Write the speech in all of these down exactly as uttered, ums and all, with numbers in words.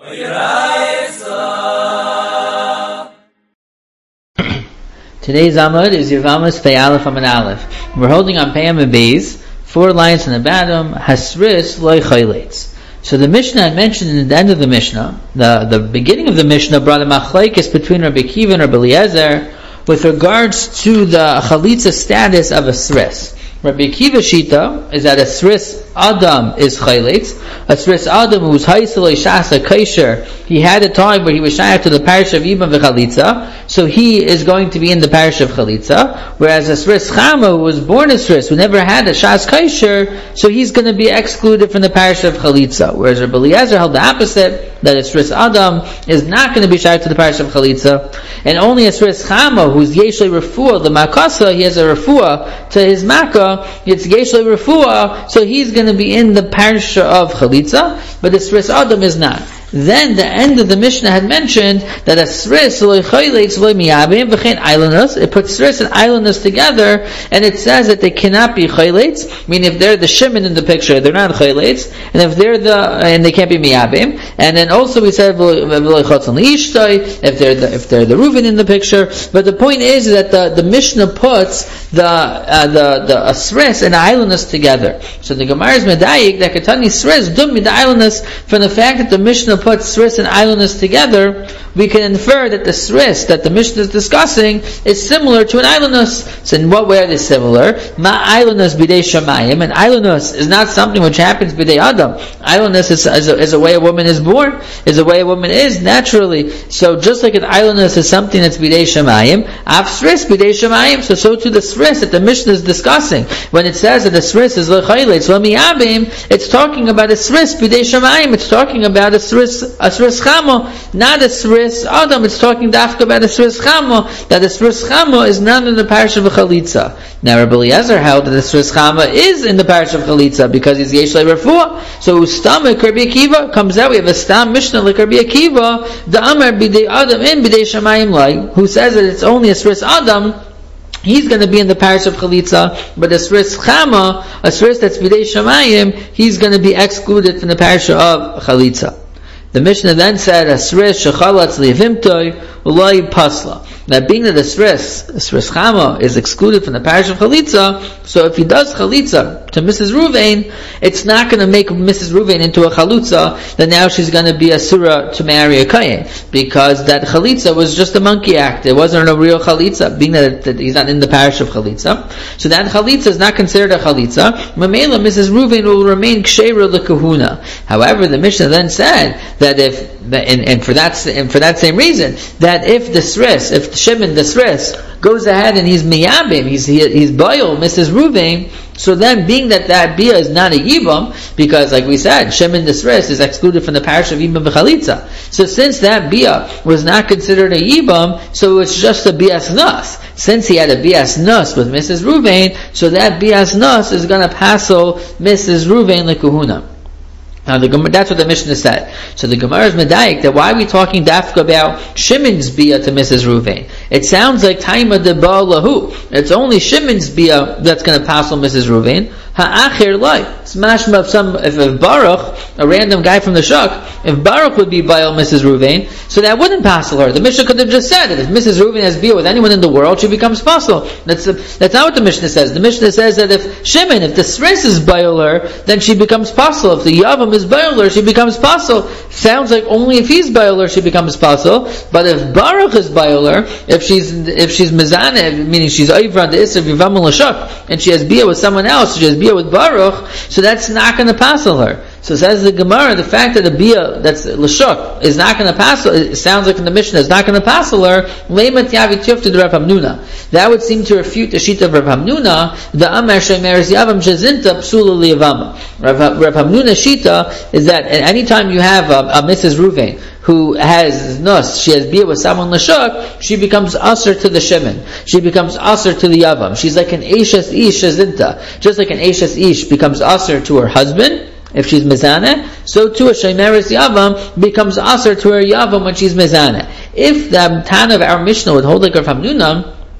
Today's Amud is Yevamos Pei Aleph Amud Aleph. We're holding on Pei Amud Beis, four lines on the bottom, Hasris Loi Chayleitz. So the Mishnah had mentioned in the end of the Mishnah, the, the beginning of the Mishnah brought a machlekes between Rabbi Akiva and Rabbi Eliezer with regards to the chalitza status of a sris. Rabbi Akiva Shita is that a sris Adam is chayleitz. A sris Adam who was haisel shasa kaisher, he had a time where he was shayach to the parish of Ibam v'chalitza, so he is going to be in the parish of chalitza. Whereas a sris Chama who was born a sris, who never had a shas kaisher, so he's going to be excluded from the parish of chalitza. Whereas Rabbi Eliezer held the opposite, that a sris Adam is not going to be shayach to the parish of chalitza, and only a sris Chama who's yeshlei refuah, the makasa, he has a refuah to his makkah, it's yeshlei refuah, so he's going to be in the parish of chalitza, but the sris Adam is not. Then the end of the Mishnah had mentioned that a sris loy chayleitz loy miyabim v'chein islandus. It puts sris and islandus together, and it says that they cannot be chayleitz. Meaning, if they're the shimon in the picture, they're not chayleitz, and if they're the and they can't be miyabim. And then also we said v'loy chotzon liishtoi if they're the if they're the Reuven in the picture. But the point is that the, the Mishnah puts the uh, the the a sris and islandus together. So the Gemara is medayik that katani sris dum mid islandus, from the fact that the Mishnah put sris and islandus together, we can infer that the sris that the Mishnah is discussing is similar to an islandus. So in what way are they similar? Ma islandus bidei shamayim, and islandus is not something which happens bidei adam. Islandus is, is, a, is a way a woman is born, is a way a woman is naturally. So just like an islandus is something that's bidei shamayim, av sris bidei shamayim, so so to the sris that the Mishnah is discussing. When it says that the sris is l'chayleitz l'miyabim, it's talking about a sris bidei shamayim, it's talking about a sris a sris chamo, not a sris adam. It's talking dafka about a sris chamo, that a sris chamo is not in the parish of a chalitza. Now Rabbi Eliezer held that the sris chamo is in the parish of chalitza because he's yeshlei refuah. So ustam Rabbi Akiva comes out. We have a stam Mishnah like Rabbi Akiva, the amar bidei adam in bidei shamayim lai, who says that it's only a sris adam. He's going to be in the parish of chalitza, but a sris chama, a sris that's bidei shamayim, he's going to be excluded from the parish of chalitza. The Mishnah then said, "Asris shechalatz levimtoi ulai pasla." That being that the sris, sris chama, is excluded from the parish of chalitza, so if he does chalitza to Missus Ruvain, it's not going to make Missus Ruvain into a chalutza. Then now she's going to be a surah to marry a kayin, because that chalitza was just a monkey act. It wasn't a real chalitza, being that, that he's not in the parish of chalitza. So that chalitza is not considered a chalitza. Mamela, Missus Ruvain will remain ksheira lekahuna. However, the Mishnah then said that if and, and for that and for that same reason, that if the sris, if Shimon the sris goes ahead and he's miyabim, he's he, he's boil Missus Ruvain, so then being that that bia is not a yibam, because like we said, Shimon the sris is excluded from the parish of yibam v'chalitza. So since that bia was not considered a yibam, so it's just a bias nus. Since he had a bias nus with Missus Ruvain, so that bias nus is going to passel Missus Ruvain lekuhuna. Now the, that's what the Mishnah said. So the Gemara is medayik that why are we talking dafka about Shimon's bia to Missus Ruvain? It sounds like taima de ba'alahu. It's only Shimon's bia that's going to passel Missus Ruvain. Ha'achir lai. Smash of some, if, if Baruch, a random guy from the shuk, if Baruch would be ba'al Missus Ruvain, so that wouldn't passel her. The Mishnah could have just said that if Missus Ruvain has bia with anyone in the world, she becomes passel. That's that's not what the Mishnah says. The Mishnah says that if Shimon, if the sris is ba'al her, then she becomes passel. If the yavam is ba'al her, she becomes passel. Sounds like only if he's ba'al her, she becomes passel. But if Baruch is ba'al her, if she's if she's mezaneh, meaning she's ayvra the isra v'vam l'shuk, and she has bia with someone else, she has bia with Baruch, so that's not going to passel her. So says the Gemara, the fact that a bia that's l'shuk is not going to passel, it sounds like in the Mishnah is not going to passel her. Leimat yavi tifta de Rav Hamnuna. That would seem to refute the sheet of Rav Hamnuna. The Amar shemeres yavam shezinta psula liyavama. Rav Rav Hamnuna shita is that at any time you have a, a Missus Ruvain who has nus, she has bia with someone l'shuk, she becomes usher to the Shimon. She becomes usher to the yavam. She's like an Eishes Ish shezinta. Just like an Eishes Ish becomes usher to her husband, if she's mezaneh, so too a sheimeres yavam becomes aser to her yavam when she's mezaneh. If the Tana of our Mishnah would hold like Rav Hamnuna,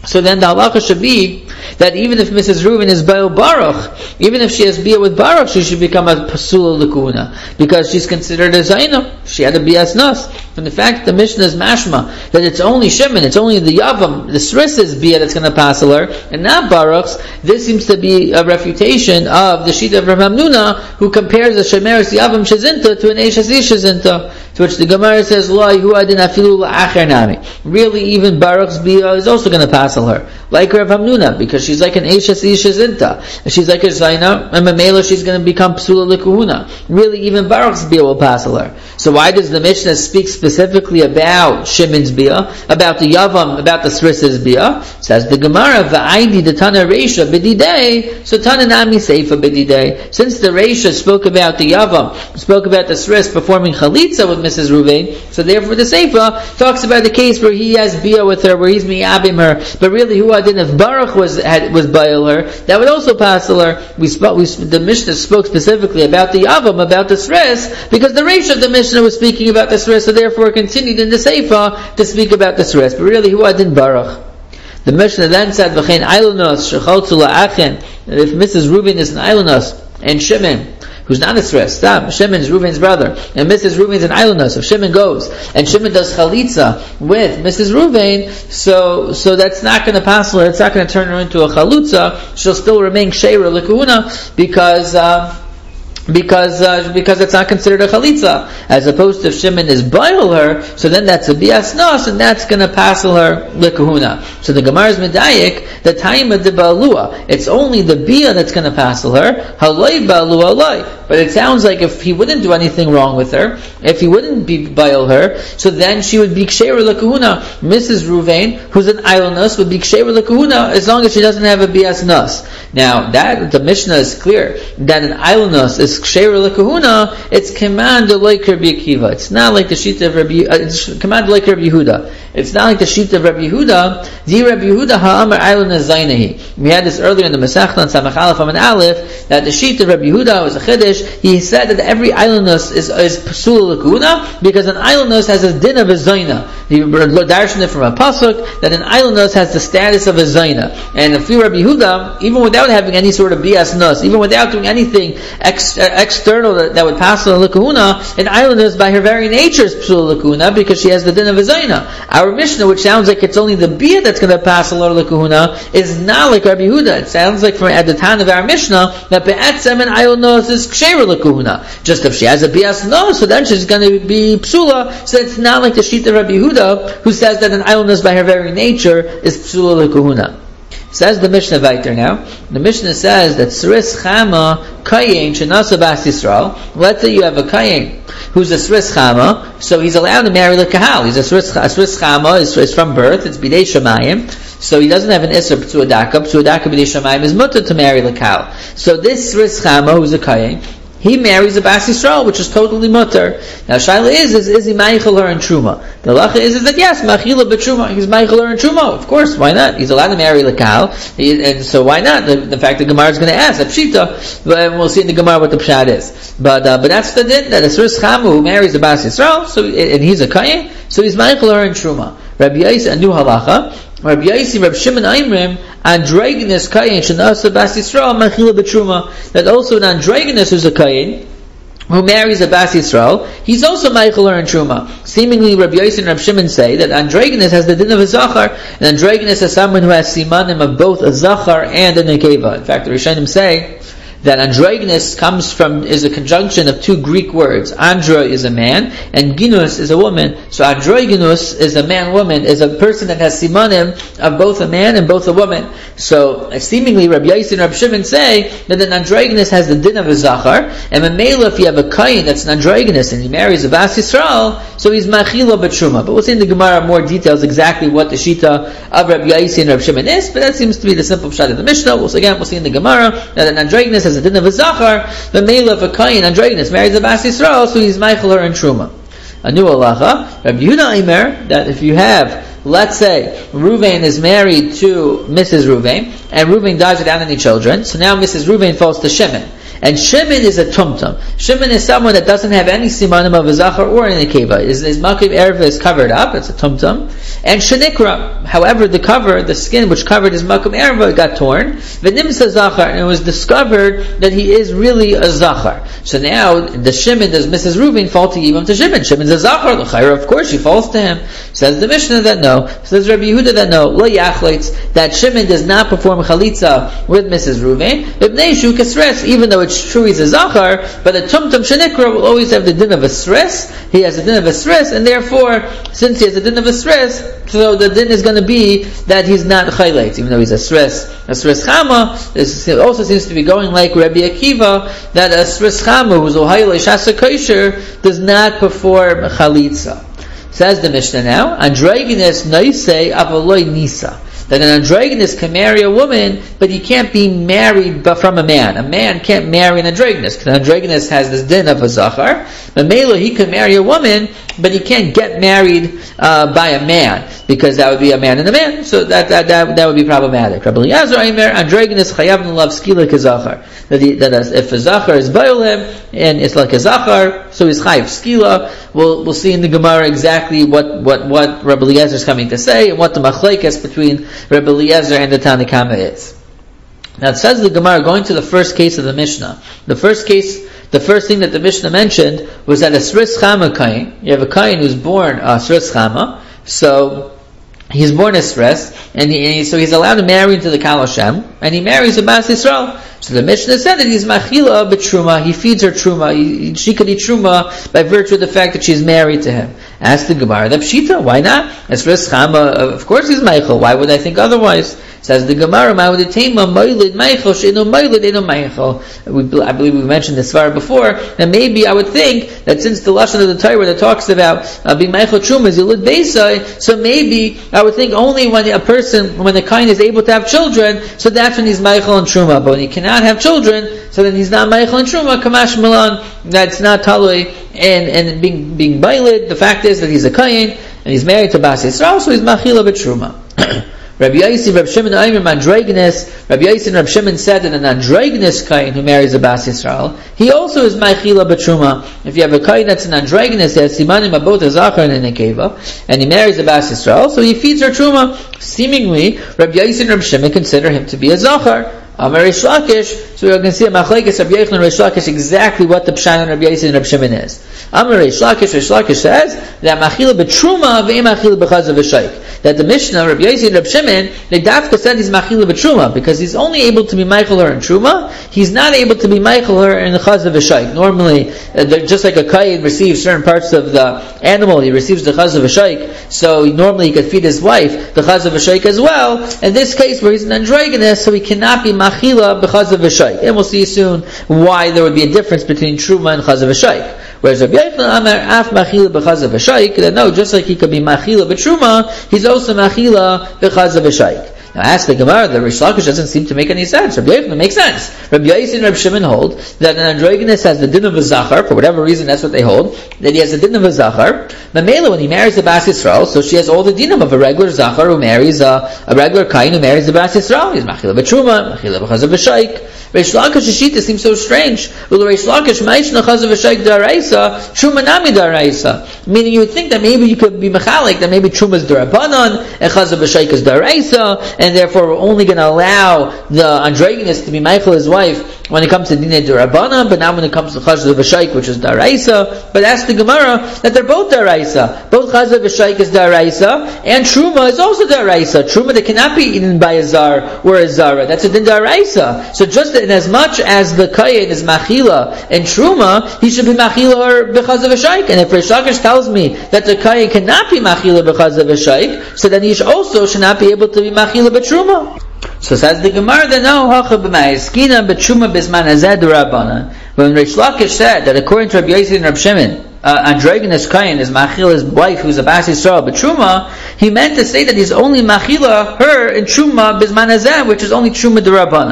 So then the halacha should be that even if Missus Reuven is Baal Baruch, even if she has bia with Baruch, she should become a pasula l'kuhuna, because she's considered a zaina. She had a bias nas. And the fact that the Mishnah is mashma, that it's only Shimon, it's only the Yavam, the Sris's bia that's going to passel her, and not Baruch's, this seems to be a refutation of the Shita of Rav Hamnuna, who compares the Shemeres Yavam Shazinta to an Eishes Shazinta, to which the Gemara says, Lo hu adin afilu la'acher nami. Really, even Baruch's bia is also going to passel her, like Rav Hamnuna, because she's like an Eishes Shazinta. She's like a Zaina, and Mamela, she's going to become Psula L'Kuhuna. Really, even Baruch's bia will passel her. So why does the Mishnah speak specifically about Shimon's bia, about the Yavam, about the Sris's bia? Says the Gemara, V'aidi the Tana Reisha b'didei, so Tana Nami Seifa b'didei. Since the Reisha spoke about the Yavam, spoke about the Sris performing Chalitza with Missus Ruvain, so therefore the Seifa talks about the case where he has bia with her, where he's mi'abim her, but really who adin, if Baruch was had, was bail her, that would also passel her. We spoke, we, the Mishnah spoke specifically about the Yavam, about the Sris, because the Reisha of the Mishnah was speaking about the Sris, so therefore continued in the Seifa to speak about the Sris. But really, who adin Baruch? The Mishnah then said, "V'chein ailonos shechaltzu la'achen." If Missus Reuven is an ailonos and Shimon, who's not a Sris, stop. Shimon is Reuven's brother, and Missus Reuven's an ailonos. If Shimon goes and Shimon does chalitza with Missus Reuven, so so that's not going to pass her. It's not going to turn her into a chalutza. She'll still remain sheira l'kuhuna because. Uh, Because uh, because it's not considered a chalitza, as opposed to if Shimon is bail her, so then that's a bias nos, and that's going to passel her lekahuna. So the Gemara is medayik, the time of the baalua, it's only the bia that's going to passel her. Haloi baalua haloi. But it sounds like if he wouldn't do anything wrong with her, if he wouldn't be bail her, so then she would be ksheira lekahuna. Missus Ruvain, who's an ailonos, would be ksheira lekahuna as long as she doesn't have a bias nos. Now that the Mishnah is clear that an ailonos is ksheira lekahuna, it's command like Rabbi Akiva. It's not like the shita of Rabbi. Uh, it's command like Rabbi Yehuda. It's not like the shita of Rabbi Yehuda. Di Rabbi Yehuda ha'amar ailonos zainahi. We had this earlier in the Masechta on Samach Aleph Amud Aleph that the shita of Rabbi Yehuda was a chiddush. He said that every ailonos is is pasula lekahuna because an ailonos has a din of a zaina. He darshan it from a pasuk that an ailonos has the status of a zaina. And if you Rabbi Yehuda, even without having any sort of bias nos, even without doing anything ex, uh, external that, that would pass on lekahuna, an ailonos by her very nature is pasula lekahuna because she has the din of a zaina. Our Mishnah, which sounds like it's only the bia that's going to pass a lot of lekahuna, is not like Rabbi Yehuda. It sounds like from at the time of our Mishnah that be'etzem an ailonos is ksheira lekahuna. Just if she has a bias nos, so then she's going to be psula. So it's not like the shita Rabbi Yehuda who says that an ailonos by her very nature is psula lekahuna. Says the Mishnah Vayter now. The Mishnah says that Sris Chama Kayin Shenasa Bas Yisrael. Let's say you have a Kayin who's a Sris Chama, so he's allowed to marry the Kahal. He's a Sris, a Sris Chama, is, is from birth, it's Bidei Shemayim, so he doesn't have an Isser P'tuadaka. P'tuadaka Bidei Shemayim is mutter to marry the Kahal. So this Sris Chama, who's a Kayin, he marries a Bas Yisrael, which is totally mutter. Now, Shaila is, is, is he Meichel her in Truma? The halacha is, is that yes, Machila b'Truma, he's Meichel her in Truma. Of course, why not? He's allowed to marry Lekal, and so why not? The, the fact the Gemara is going to ask, a Pshita, but we'll see in the Gemara what the Pshat is. But uh, but that's the din, that a Sris Chamu who marries a Bas Yisrael, so, and he's a Kayin, so he's Meichel her in Truma. Rabbi Yais, a new halacha, Rabbi Yaisi, Rabbi Shimon Aimrim, androgynous kayin shenasa bas Yisrael machila b'truma. That also an androgynous who's a kayin who marries a bas Yisrael, he's also meichel in truma. Seemingly, Rabbi Yaisi and Rabbi Shimon say that androgynous has the din of a zachar, and androgynous is someone who has simanim of both a zachar and a nekeva. In fact, the Rishonim say that androgynous comes from, is a conjunction of two Greek words. Andro is a man, and ginus is a woman. So androgynous is a man-woman, is a person that has simanim of both a man and both a woman. So, seemingly, Rabbi Yaisi and Rabbi Shimon say that an androgynous has the din of a zachar, and Mamela, if you have a kayin that's an androgynous, and he marries a Bas Yisrael, so he's machila b'truma. But we'll see in the Gemara more details exactly what the shita of Rabbi Yaisi and Rabbi Shimon is, but that seems to be the simple pshat of the Mishnah. We'll, again, we'll see in the Gemara that an androgynous has a din of a zachar, the male of a kayin androgynous marries a Bas Yisrael, so he's meichel her in truma. A new halacha, Rabbi Yehuda Aimer, that if you have, let's say, Ruvain is married to Missus Ruvain, and Ruvain dies without any children, so now Missus Ruvain falls to Shimon. And Shimon is a tumtum. Shimon is someone that doesn't have any simanim of a zachar or an nekeva. His, his makiv erva is covered up, it's a tumtum. And shenikra, however, the cover, the skin which covered his makiv erva got torn. V'nimsa zachar, and it was discovered that he is really a zachar. So now, the Shimon, does Missus Reuven fall to Yivam to Shimon? Shimon's a zachar, l'chayra, of course she falls to him. Says the Mishnah that no. Says Rabbi Yehuda that no. Lo yachlaitz, that Shimon does not perform chalitza with Missus Reuven. Ibnei shu kasres, even though it's true he's a zachar, but a tumtum shenikra will always have the din of a sres. He has a din of a sres, and therefore, since he has a din of a sres, so the din is going to be that he's not chayleitz, even though he's a sres. A sres chama, this also seems to be going like Rabbi Akiva, that a sres chama, who's ohayel shasa kosher, does not perform chalitza. Says the Mishnah now, androgynous noisei avaloi nisa. That an androgynous can marry a woman, but he can't be married but from a man. A man can't marry an androgynous. An androgynous has this din of a zachar. But Mela, he can marry a woman, but he can't get married uh, by a man, because that would be a man and a man. So that that that, that would be problematic. Rabbi Eliezer Aimer, androgynous chayav n'lav skila k'zachar. That, he, that if a zachar is ba'olim and it's like a zachar, so he's chayav skila. We'll we'll see in the Gemara exactly what what what Rabbi Eliezer is coming to say and what the machlekes between Rabbi Eliezer and the Tanakama is. Now it says the Gemara, going to the first case of the Mishnah. The first case, the first thing that the Mishnah mentioned was that a Sris Chama Kain, you have a Kain who's born a Sris Chama, so he's born a Sris, and, he, and he, so he's allowed to marry into the Kal Hashem, and he marries a Bas Yisrael. So the Mishnah said that he's machila b'truma, he feeds her truma, he, she could eat truma by virtue of the fact that she's married to him. Ask the Gemara, the Pshita, why not? As Res Chama, of course he's Meichel, why would I think otherwise? Says the Gemara, Ma'udetema moilid Meichel, she'eno moilid eno Meichel. I believe we mentioned this far before, and maybe I would think that since the Lashon of the Torah that talks about uh, being Meichel truma is Yilud Beisai, so maybe I would think only when a person, when a kain is able to have children, so that's when he's Meichel and truma, but when he cannot have children, so then he's not Meichel and truma, Kamash Milan, that's not Talui, and, and being, being Bailid, the fact is that he's a kain, and he's married to Bas Yisrael, so he's Machila b'truma. Rabbi Yossi, Rabbi Shimon, Aimer, androgynous. Rabbi Yossi and Rabbi Shimon said that an androgynous kain who marries a Bas Yisrael, he also is Machila b'truma. If you have a kain that's an androgynous, he has simanim of both a zachar and a nekeva, and he marries a Bas Yisrael, so he feeds her truma. Seemingly, Rabbi Yossi and Rabbi Shimon consider him to be a zachar. Amar Reish Lakish, so we can see a machlekes Rabbi Yochanan and Reish Lakish exactly what the pshat on Rabbi Yossi and Rabbi Shimon is. Amar Reish Lakish, Reish Lakish says that machila b'truma ve'im machila b'chaz v'shaik. That the Mishnah, Rabbi Yossi and Rabbi Shimon, they dafka said he's machila b'truma because he's only able to be meichel her in truma. He's not able to be meichel her in the chaz v'shaik. Normally, uh, just like a kayin receives certain parts of the animal, he receives the chaz v'shaik. So normally he could feed his wife the chaz v'shaik as well. In this case, where he's an androgynous, so he cannot be machila b'chaz v'shaik. And we'll see soon why there would be a difference between truma and chaz v'shaik. Whereas Rabbi Yochanan Amar af machila b'chaz v'shaik, that no, just like he could be machila b'truma, he's also machila b'chaz v'shaik. Now ask the Gemara, the Reish Lakish doesn't seem to make any sense. Rabbi Yochanan makes sense. Rabbi Yossi and Rabbi Shimon hold that an androgynous has the din of a zachar, for whatever reason that's what they hold, that he has the din of a zachar. Mamela, when he marries the Bas Yisrael, so she has all the dinim of a regular zachar who marries a, a regular kain who marries the Bas Yisrael. He's machila b'truma, machila b'chaz v'shaik. Reish Lakish Shita seems so strange. Well, Reish Lakish ma'ishna chaz v'shaik daraisa, truma nami daraisa. Meaning you would think that maybe you could be machalik, that maybe truma is darabanan, and chaz v'shaik is daraisa, and therefore we're only going to allow the androgynous to be meichel his wife when it comes to dinei d'Rabbanan, but not when it comes to chazah v'shaik, which is daraisa. But ask the Gemara that they're both daraisa. Both chazah v'shaik is daraisa, and truma is also daraisa. Truma that cannot be eaten by a zar or a zara. That's a din daraisa. So just in as much as the kayin is machila and truma, he should be machila or b'chazah v'shaik. And if Reish Lakish tells me that the kayin cannot be machila b'chazah v'shaik, so then he also should not be able to be machila b'truma. So says the Gemara that no hacha b'ma'eskina b'truma b'zman hazeh d'Rabbanan. When Reish Lakish said that according to Rabbi Yossi and Rabbi Shimon, uh, androgynous kain is machila his wife who's a Bas Yisrael b'truma, he meant to say that he's only machila her in truma b'zman hazeh, which is only truma d'Rabbanan.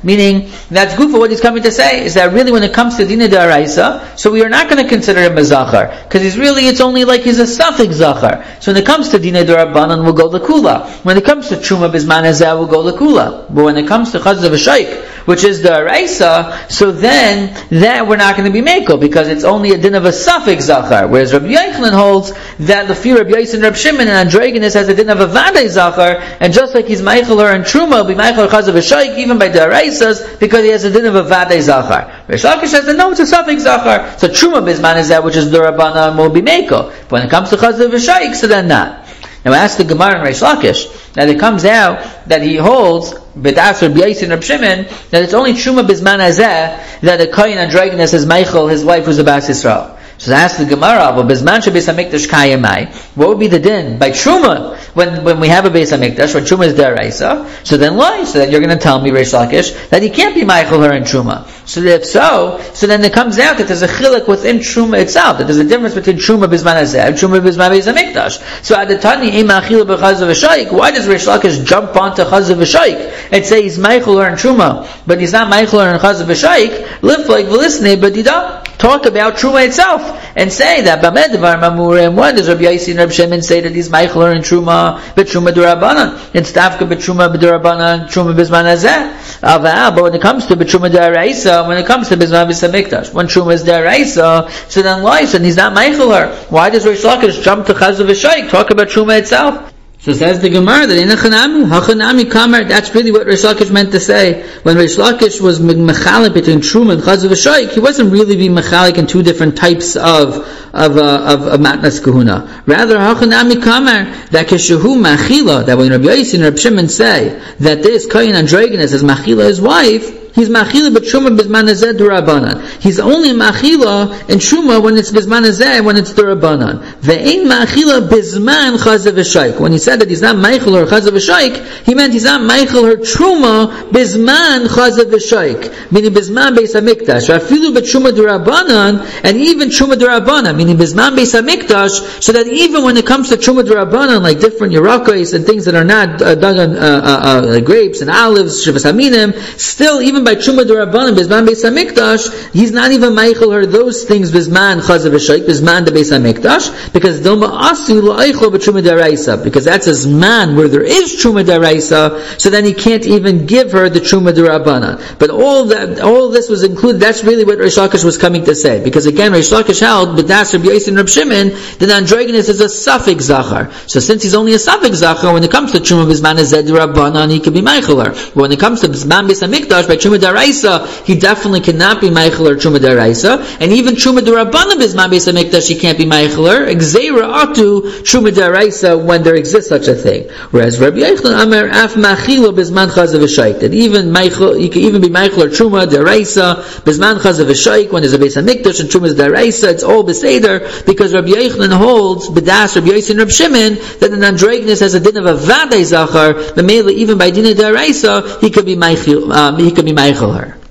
Meaning, that's good for what he's coming to say, is that really when it comes to Dina D'Oraisa, so we are not going to consider him a Zachar, because he's really, it's only like he's a suffix Zachar. So when it comes to Dina D'Rabbanan, we'll go L'Kula. When it comes to Truma Bizman Hazeh, we'll go L'Kula. But when it comes to Chazah V'Shaik, which is the Araisa, so then, that we're not going to be Mekel, because it's only a din of a suffix Zachar. Whereas Rabbi Yochanan holds that the fear of Rabbi Yosef and Rabbi Shimon and Androgenes has a din of a Vadei Zachar, and just like he's Meichel her and Truma, will be Meichel Chazah V'Shaik, even by the Araisas, because he has a din of a Vadei Zachar. Reish Lakish says that no, it's a suffix Zachar. So Truma Bizman is that which is the Rabbanan will be Mekel. But when it comes to Chazah V'Shaik, so then not. Now I asked the Gemara in Reish Lakish, that it comes out that he holds B'das Rabbi Yosef and Rabbi Shimon that it's only Truma Bizman Hazeh that a Kohen Androgenes is Meichel, his wife was a Bas Yisrael. So I asked the Gemara, well, Bizman Shabbos HaMikdash Kayamai, what would be the din by Truma when when we have a Beis HaMikdash when Truma is Deraisa? So then why? So then you're going to tell me, Reish Lakish, that he can't be Meichel her in Truma. So if so, so then it comes out that there's a chilek within Truma itself, that there's a difference between Truma Bizman Hazeh and Truma Bizman Beis HaMikdash. So at the Tani Ima Achila B'Chazah V'Shaik, why does Reish Lakish jump onto Chazah V'Shaik and say he's Meichel her in Truma, but he's not Meichel her in Chazah V'Shaik? Live like V'lisnei B'Dida. Talk about Truma itself and say that Bamedvar Mamurim. Why does Rabbi Yossi and Rabbi Shimon say that he's Meichel and Truma, but Truma D'Rabbanan? It's Tafka but Truma D'Rabbanan, Truma Bizman Hazeh. But when it comes to Truma D'Oraisa, when it comes to Bizman Beis HaMikdash, when Truma is D'Oraisa, so then why? So he's not Meichel her. Why does Reish Lakish jump to Chazah V'Shaik? Talk about Truma itself. So says the Gemara that in Hachanami, Hachanami Kamar, that's really what Reish Lakish meant to say. When Reish Lakish was mechalik between Truma and Chazah V'Shaik, he wasn't really being mechalik in two different types of of uh, of, of matnas kahuna. Rather, Hachanami Kamar, that Keshehu Machila, that when Rabbi Yossi and Rabbi Shimon say that this Kohen Androgenes is Machila his wife, he's machila but Truma Bizman Hazeh D'Rabbanan. He's only machila in Truma when it's Bizman Hazeh, when it's D'Rabbanan. Ve'ein machila Bizman Chazah V'Shaik. When he said that he's not Meichel or Chazah V'Shaik, he meant he's not Meichel or Truma Bizman Chazah V'Shaik, meaning Bizman Beis HaMikdash. Rafilu but Truma D'Rabbanan, and even Truma D'Rabbanan, meaning Bizman Beis HaMikdash, so that even when it comes to Truma D'Rabbanan, like different yerakos and things that are not uh, dug on uh, uh, uh, grapes and olives, Shivas Haminim, still even by Truma D'Rabbanan, Bizman Beis HaMikdash, he's not even Meichel her those things Bizman Chazah V'Shaik, Bizman the Beis HaMikdash, because Doma Asu L'Eichel B'Truma D'Oraisa, because that's a man where there is Truma D'Oraisa, so then he can't even give her the Truma D'Rabbanan. But all that, all this was included, that's really what Reish Lakish was coming to say, because again, Reish Lakish held, but that's Rabbi Yossi and Rabbi Shimon, that Androgenes is a suffix Zachar. So since he's only a suffix Zachar, when it comes to Truma Bizman Hazeh D'Rabbanan, he can be Meichel her. But when it comes to Bizman Beis HaMikdash, by Truma D'Oraisa, he definitely cannot be Meichel or Truma D'Oraisa, and even Truma D'Rabbanan Bizman Beis HaMikdash, he can't be Meichel her. Gzeira Atu Truma D'Oraisa, when there exists such a thing. Whereas Rabbi Yochanan Amar Af Machila Bizman Chazah V'Shaik, that even Meichel, he can even be Meichel or Truma D'Oraisa Bizman Chazah V'Shaik, when there's a Beis HaMikdash and Truma D'Oraisa, it's all Beseder, because Rabbi Yochanan holds B'das Rabbi Yossi and Rabbi Shimon that an Androgenes has a din of a Vadei Zachar, but mainly even by din of D'Oraisa, he could be Meichel, um, he could be Meichel her.